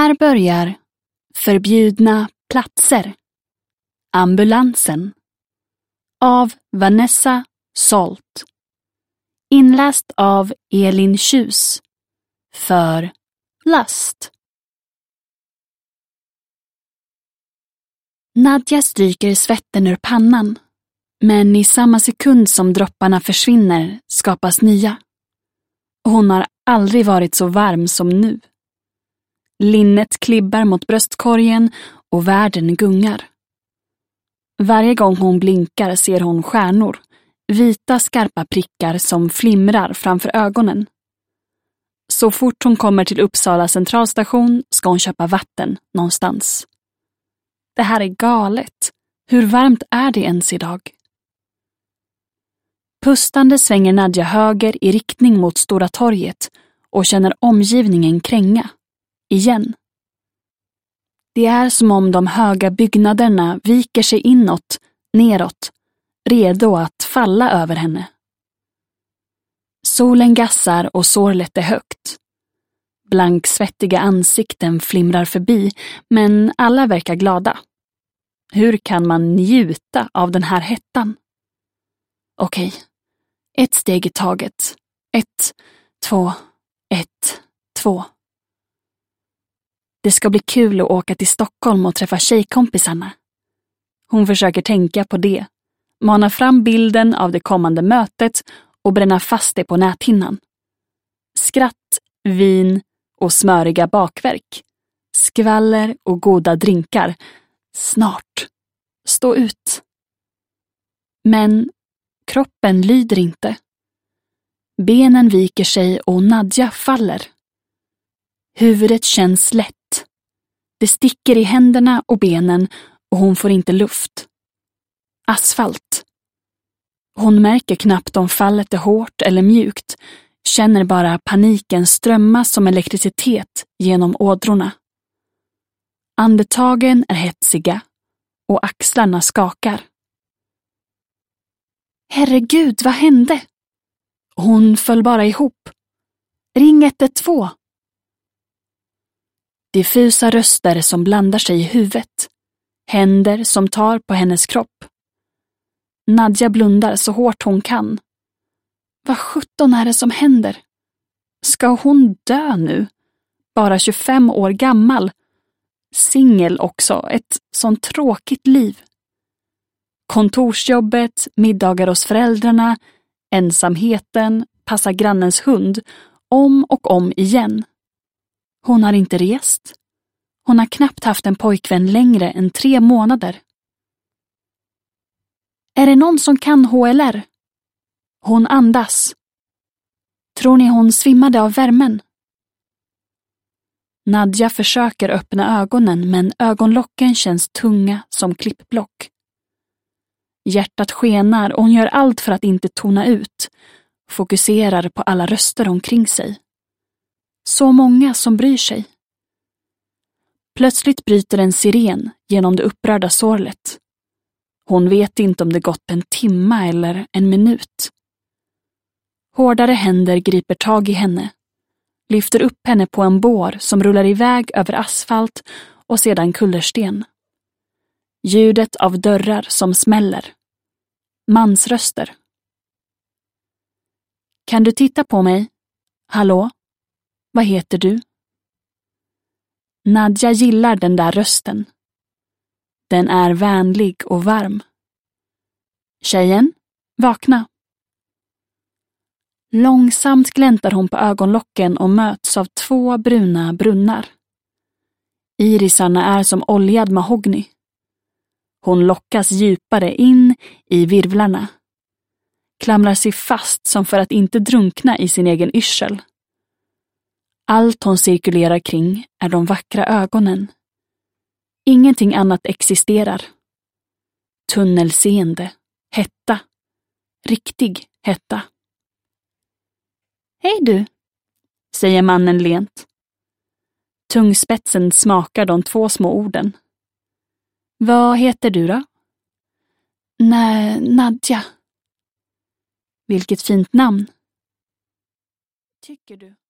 Här börjar Förbjudna platser. Ambulansen. Av Vanessa Solt. Inläst av Elin Tjus. För Lust. Nadja stryker svetten ur pannan. Men i samma sekund som dropparna försvinner skapas nya. Hon har aldrig varit så varm som nu. Linnet klibbar mot bröstkorgen och världen gungar. Varje gång hon blinkar ser hon stjärnor, vita skarpa prickar som flimrar framför ögonen. Så fort hon kommer till Uppsala centralstation ska hon köpa vatten någonstans. Det här är galet. Hur varmt är det ens idag? Pustande svänger Nadja höger i riktning mot Stora torget och känner omgivningen kränga. Igen. Det är som om de höga byggnaderna viker sig inåt, neråt, redo att falla över henne. Solen gassar och sorlet är högt. Blanksvettiga ansikten flimrar förbi, men alla verkar glada. Hur kan man njuta av den här hettan? Okej, ett steg i taget. 1, 2, 1, 2. Det ska bli kul att åka till Stockholm och träffa tjejkompisarna. Hon försöker tänka på det, mana fram bilden av det kommande mötet och bränna fast det på näthinnan. Skratt, vin och smöriga bakverk. Skvaller och goda drinkar. Snart. Stå ut. Men kroppen lyder inte. Benen viker sig och Nadja faller. Huvudet känns lätt. Det sticker i händerna och benen och hon får inte luft. Asfalt. Hon märker knappt om fallet är hårt eller mjukt, känner bara paniken strömma som elektricitet genom ådrorna. Andetagen är hetsiga och axlarna skakar. Herregud, vad hände? Hon föll bara ihop. Ring 112. Diffusa röster som blandar sig i huvudet. Händer som tar på hennes kropp. Nadja blundar så hårt hon kan. Vad 17 är det som händer? Ska hon dö nu? Bara 25 år gammal. Singel också, ett sånt tråkigt liv. Kontorsjobbet, middagar hos föräldrarna, ensamheten, passa grannens hund, om och om igen. Hon har inte rest. Hon har knappt haft en pojkvän längre än 3 månader. Är det någon som kan HLR? Hon andas. Tror ni hon svimmade av värmen? Nadja försöker öppna ögonen, men ögonlocken känns tunga som klippblock. Hjärtat skenar och hon gör allt för att inte tona ut. Fokuserar på alla röster omkring sig. Så många som bryr sig. Plötsligt bryter en siren genom det upprörda sorlet. Hon vet inte om det gått en timme eller en minut. Hårdare händer griper tag i henne. Lyfter upp henne på en bår som rullar iväg över asfalt och sedan kullersten. Ljudet av dörrar som smäller. Mansröster. Kan du titta på mig? Hallå? Vad heter du? Nadja gillar den där rösten. Den är vänlig och varm. Tjejen, vakna. Långsamt gläntar hon på ögonlocken och möts av 2 bruna brunnar. Irisarna är som oljad mahogny. Hon lockas djupare in i virvlarna. Klamrar sig fast som för att inte drunkna i sin egen yrsel. Allt hon cirkulerar kring är de vackra ögonen. Ingenting annat existerar. Tunnelseende, hetta. Riktig hetta. Hej du, säger mannen lent. Tungspetsen smakar de 2 små orden. Vad heter du då? Nadja. Vilket fint namn. Tycker du?